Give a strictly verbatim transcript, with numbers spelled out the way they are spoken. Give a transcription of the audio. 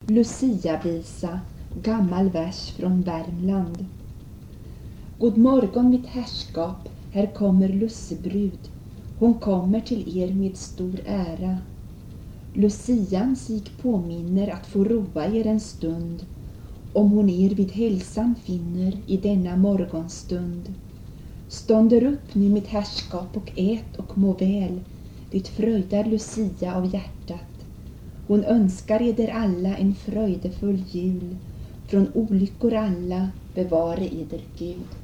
Lucia-visa, gammal vers från Värmland. God morgon mitt herrskap, här kommer lussebrud. Hon kommer till er med stor ära. Lucian sig påminner att få roa er en stund, om hon er vid hälsan finner i denna morgonstund. Stånder upp nu mitt herrskap och ät och må väl, det fröjdar Lucia av hjärtat. Hon önskar eder alla en fröjdefull jul, från olyckor alla bevare eder Gud.